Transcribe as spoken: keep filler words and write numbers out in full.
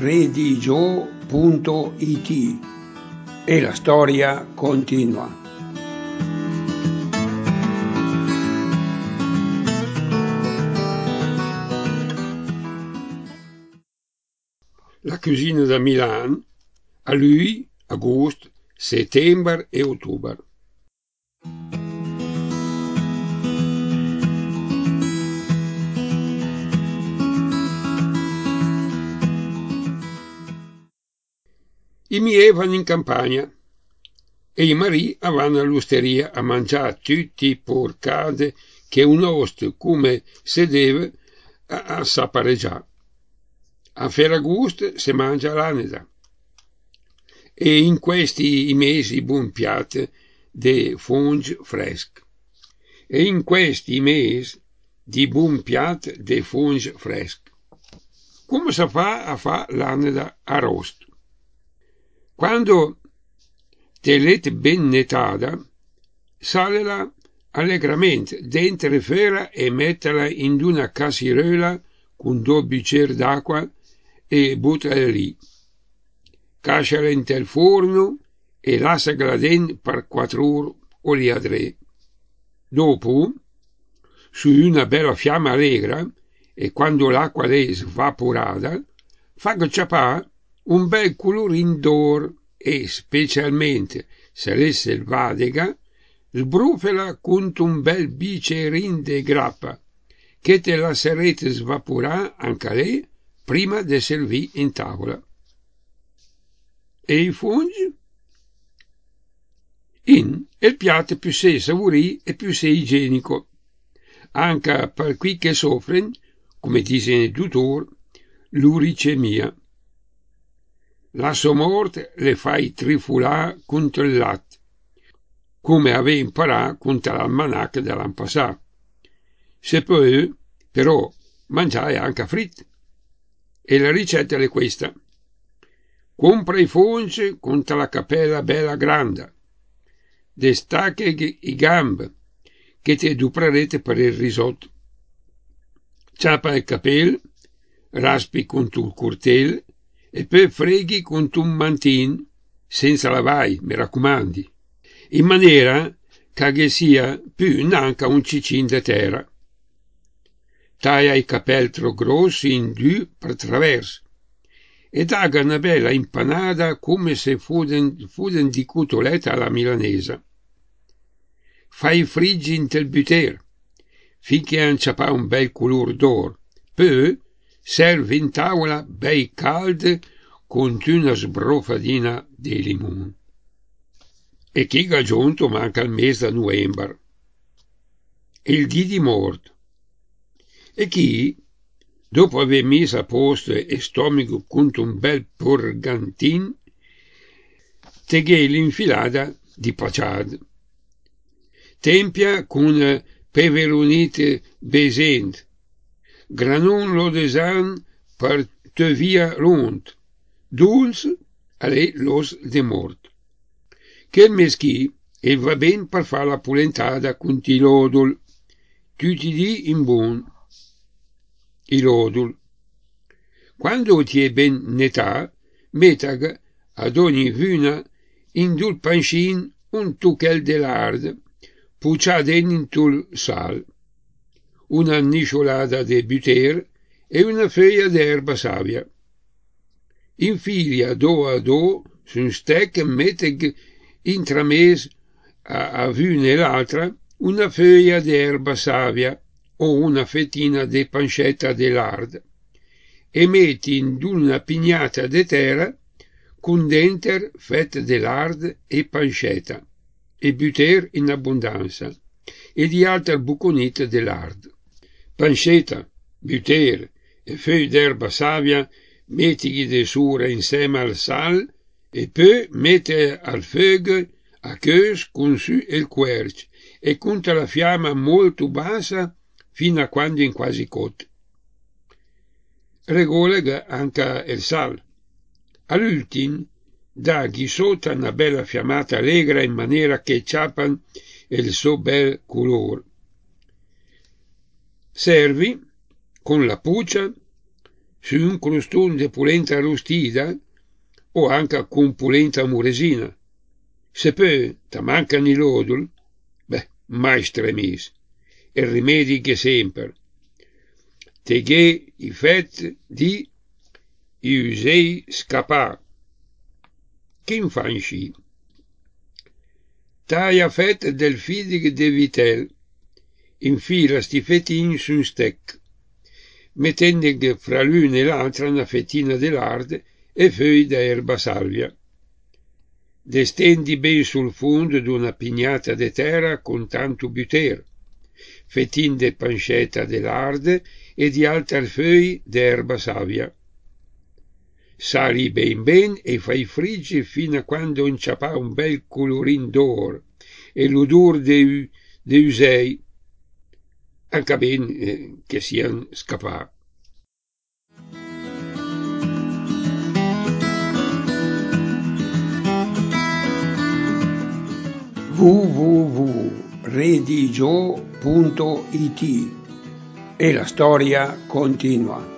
redigio punto it e la storia continua. La cuisine de Milan, a lui, agosto, settembre e ottobre. I miei vanno in campagna e i marì vanno all'osteria a mangiare tutti i porcate che un oste come se deve a, a sapareggiare. A Ferragosto si mangia l'aneda e in questi mesi buon piatto di fungi freschi. E in questi mesi di buon piatto di fungi freschi. Come si fa a fare l'aneda arrosto? Quando te l'ete ben netata, salela allegramente dentro fera e mettela in una casseruola con due bicchieri d'acqua e buttala lì. Casciala in tel forno e lasciala dentro per quattro ore o lì a tre. Dopo, su una bella fiamma allegra, e quando l'acqua è svaporata, fa gocciapare un bel colorin d'oro e, specialmente se l'è selvatica, sbrufela con un bel bicchierin di grappa, che te la sarete svaporare anche lei prima di servire in tavola. E i funghi? In il piatto più sei saporì e più sei igienico, anche per qui che soffrono, come dice il dottore, l'uricemia. La sua morte le fai trifulare contro il latte, come aveva imparato contro l'almanacco dell'anno passato. Se poi, però, mangiare anche fritte. E la ricetta è questa. Compra i funghi contro la cappella bella grande, destacca i gambe, che ti duprerete per il risotto. Ciapa il capello, raspi con il coltello e poi freghi con un mantin, senza lavare, mi raccomandi, in maniera che sia più neanche un cicin di terra. Taglia i capelli troppo grossi in due per traverso e dà una bella impanata come se fossero di cotolette alla milanese. Fai friggi in tel buter, finché anciapà un bel colore d'oro, poi servi in tavola bei calde con una sbrofadina di limone. E chi ha giunto manca il mese di novembre. Il dì di morte. E chi, dopo aver messo a posto e stomaco con un bel purgantin, teghe l'infilata di paciade. Tempia con peveronite besent, granullo de san per te via rond, dulce alle los de mort. Che meschi e va ben per fare la polentata con ti lodul, tutti di in buon. I lodul. Quando ti è ben netà, metag ad ogni vuna in dul pancin un tuchel de lard, puccia dentro il sal, una nisciolata di buter e una foglia d'erba savia. Infilia do a do su un stec e mette intrames a, a vuna l'altra una foglia d'erba savia o una fettina di pancetta di lard e metti in una pignata di terra con dentro fette di lard e pancetta e buter in abbondanza e di altre buconite di lard. Pancetta, buter e foglie d'erba savia metti di sura insieme al sal e poi metti al fuoco a chius con su il quercio e con la fiamma molto bassa fino a quando è quasi cotto. Regola anche il sal. All'ultimo dagli sotto una bella fiammata allegra in maniera che ciapan il suo bel colore. Servi con la puccia su un crostone de polenta arrostita o anche con polenta muresina. Se poi ti mancano i lodul, beh, mai stremis, e rimedi che sempre. Te che i fet di i usei scapà. Che fan sci? Taia fet del fidig de vitel, infila sti fetin su un stec, mettendo fra l'una e l'altra una fettina di larde e feuille d'erba salvia. Destendi ben sul fondo d'una pignata de terra con tanto buter, fetin de pancetta de larde e di altre feuille d'erba savia. Sali ben ben e fai frigge fino a quando inciappa un bel colorin d'or e l'odor de, de usei, anche ben eh, che siano scappati. w w w punto redigio punto it e la storia continua.